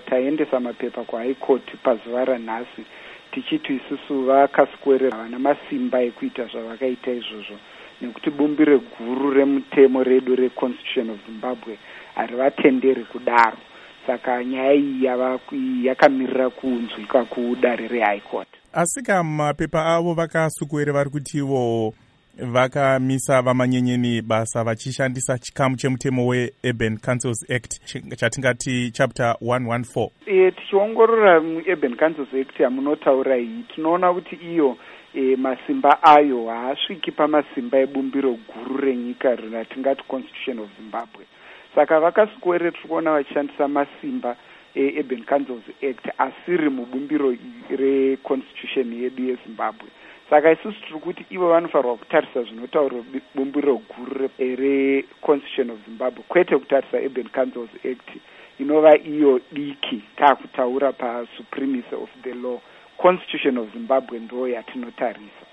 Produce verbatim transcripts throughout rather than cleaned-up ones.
taendesa mapepa kuhigh court pazuva ranhasi tichiti isusu vakaswerera havana masimba ekuita zvavakaita izvozvo nekuti bumbiro guru remutemo redu reconstitution of Zimbabwe harivatenderi kudaro. Saka nyaya iyi yakamirira kunzwika kudare rehigh court. Asi mapepa avo vakasukuwere vari kutiwo vakamisa vamanyenyeni basa vachishandisa chikamu chemutemo weUrban Councils Act chatingati chapter one fourteen. E, tichiongorora muUrban Councils Act yamunotaura iyi tinoona kuti iyo e, masimba ayo haasviki pamasimba ebumbiro guru renyika ratingati Constitution of Zimbabwe. Saka vakasukuwere tiri kuona vachishandisa masimba eUrban Councils Act asiri mubumbiro reconstitution yedu yeZimbabwe. Saka isusu tiri kuti ivo vanofanirwa kutarisa zvinotaura bumbiro guru reconstitution of Zimbabwe kwete kutarisa Urban Councils Act inova iyo diki taakutaura pasupremacy of the law. Constitution of Zimbabwe ndo yatinotarisa.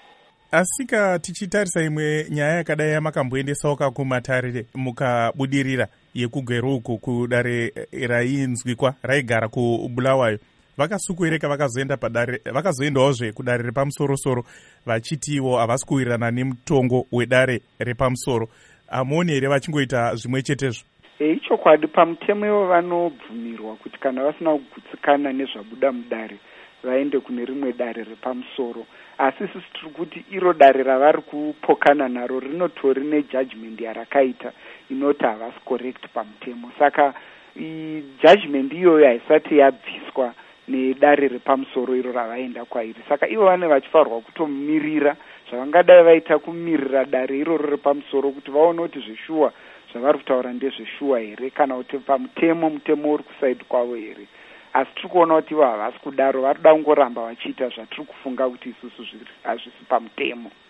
Asika tichitarisa imwe nyaya yakadai yamakamboendesawo kumatare mukabudirira yekugweru uku kudare rainzwikwa raigara kuBulawayo vakasukuwereka vakazoenda padare vakazoendawozve kudare repamusoro-soro vachitiwo havasi kuwirirana nemutongo wedare repamusoro. Amoni here vachingoita zvimwe chetezvo? E, ichokwadi pamutemo ivo vanobvumirwa kuti kana vasina kugutsikana nezvabuda mudare vaende kune rimwe dare repamusoro. Asi isusu tiri kuti iro dare ravari kupokana naro rinotori nejudgment yarakaita inoti havasi correct pamutemo. Saka judgment iyoyo haisati yabviswa nedare repamusoro iro ravaenda kwairi. Saka ivo vane vachifanirwa kutomirira zvavangadai vaita kumirira dare iroro repamusoro kuti vaone kuti zveshuwa zvavari kutaura ndezveshuwa here kana kuti pamutemo mutemo uri kusaidi kwavo here. Asi tiri kuona kuti ivo havasi kudaro, vari kuda kungoramba vachiita zvatiri kufunga kuti isusu hazvisi pamutemo.